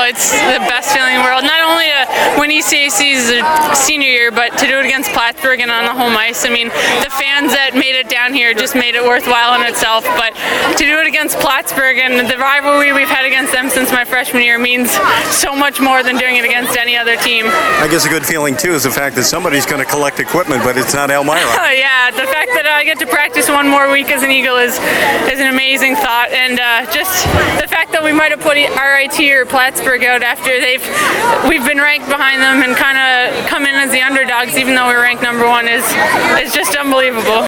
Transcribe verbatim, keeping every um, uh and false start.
it's the best feeling in the world. Not only to win E C A C's senior year, but to do it against Plattsburgh and on the home ice. I mean, the fans that made it down here just made it worthwhile in itself. But to do it against Plattsburgh and the rivalry we've had against them since my freshman year means so much more than doing it against any other team. I guess a good feeling too is the fact that somebody's going to collect equipment, but it's not Elmira. Oh, yeah, the fact that I get to practice one more week as an Eagle is is an amazing thought, and uh, just the fact that we might have put R I T or Plattsburgh out after they've we've been ranked behind them and kind of come in as the underdogs, even though we're ranked number one, is is just unbelievable.